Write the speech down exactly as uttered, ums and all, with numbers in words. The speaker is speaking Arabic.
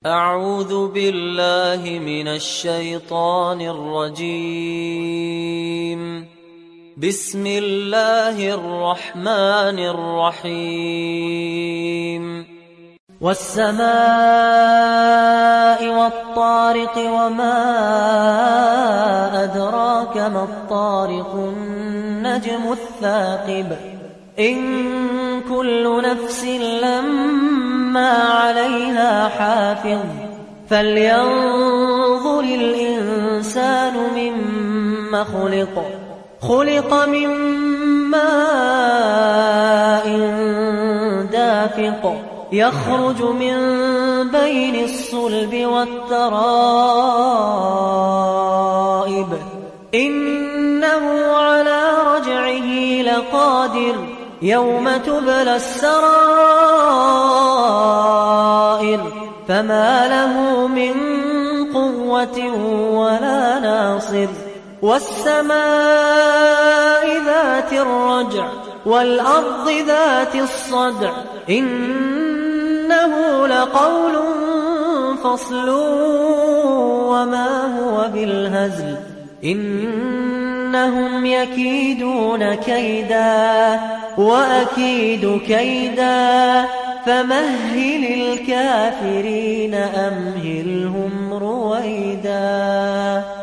أعوذ بالله من الشيطان الرجيم. بسم الله الرحمن الرحيم. والسماء والطارق وما أدراك ما الطارق النجم الثاقب إن كل نفس لما عليها حافظ فلينظر الإنسان مما خلق خلق من ماء دافق يخرج من بين الصلب والترائب إنه على رجعه لقادر يوم تبلى السرائر فما له من قوة ولا ناصر والسماء ذات الرجع والأرض ذات الصدع إنه لقول فصل وما هو بالهزل إنهم يكيدون كيدا وأكيد كيدا فمهل الكافرين أمهلهم رويدا.